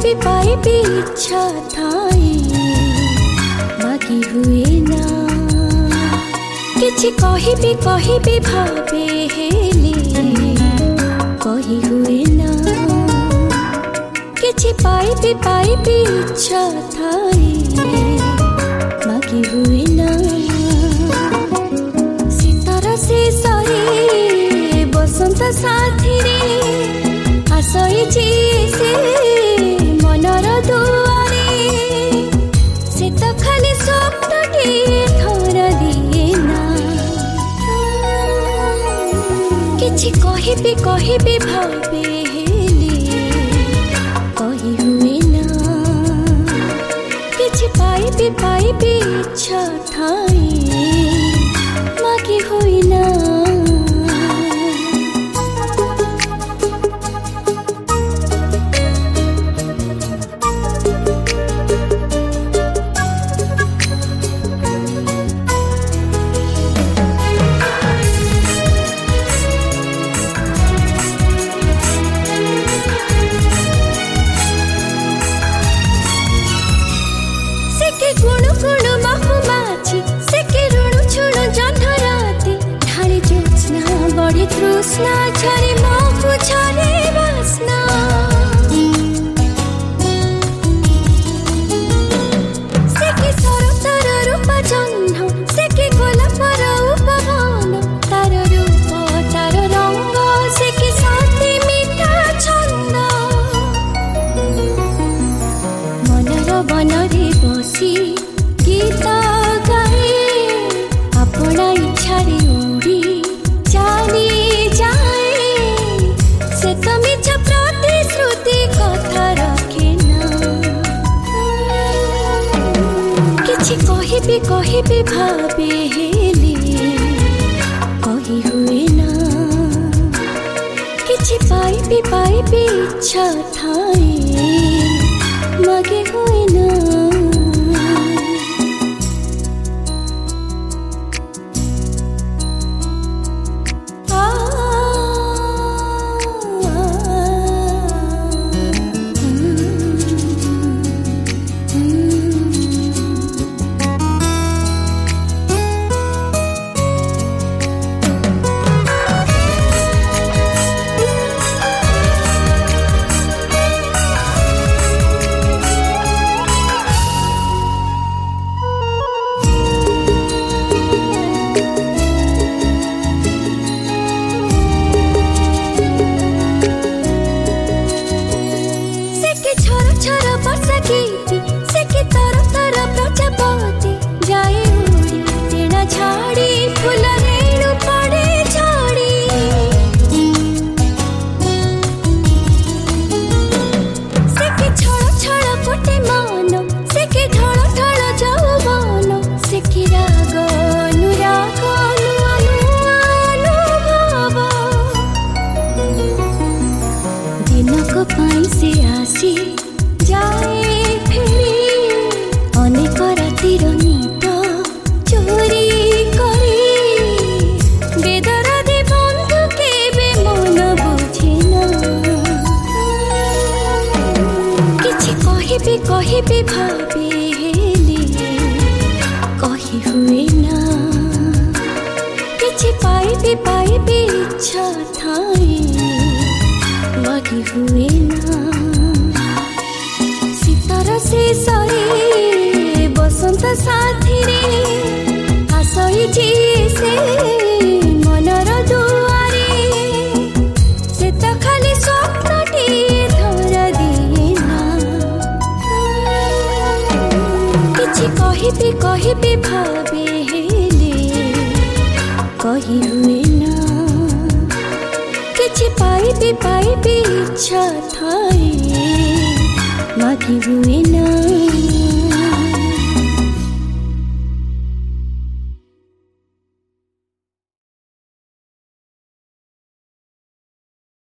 पाइबी इच्छा थाई बाकी हुए ना किछि कहिबी भावे हेले कही हुए ना किछि पाइबी इच्छा थाई बाकी हुए ना शीतर शेषरे बसंत साथी रे आसईची से मनर दुआरे से तो खाली स्वप्नटी थर दिए ना किछि कहिबी भावे हेले कही हुए ना किछि पाइबी इच्छा थाई बाकी हुए ना तृष्णा छरे मोहु छरे वासना से के सरतर रूप जन्म से के गोलापर उपवन तार रूप तार रंग से के साथी मीठा छंद मनर बनरे बसी गीत गाए अपना इच्छा रे उड़ी जानी जाए से तो मिछ प्रतिश्रुति कथा रखे ना किछि कहिबी भावे हेले कही हुए ना किछि पाइबी इच्छा थाई मागे हुए ना कहिबी भावे हेले कही हुए ना किछि पाइबी इच्छा थाई बाकी हुए ना शीतर शेषरे बसंत साथी रे आसईची से मनर दुआरे से तो खाली स्वप्नटी थर दिए ना कहिबी भावे हेले कही हुए ना किछि पाइबी इच्छा थाई बाकी हुए ना।